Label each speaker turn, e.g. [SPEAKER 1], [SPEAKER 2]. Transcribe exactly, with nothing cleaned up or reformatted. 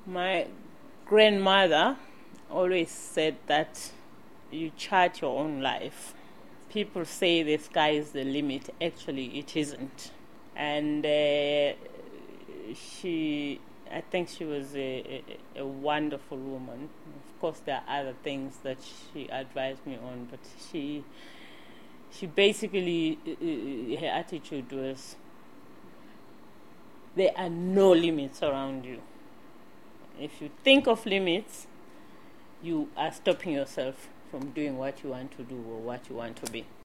[SPEAKER 1] My grandmother always said that you chart your own life. People say the sky is the limit. Actually, it isn't. And uh, she, I think she was a, a, a wonderful woman. Of course, there are other things that she advised me on, but she, she basically, uh, her attitude was, there are no limits around you. If you think of limits, you are stopping yourself from doing what you want to do or what you want to be.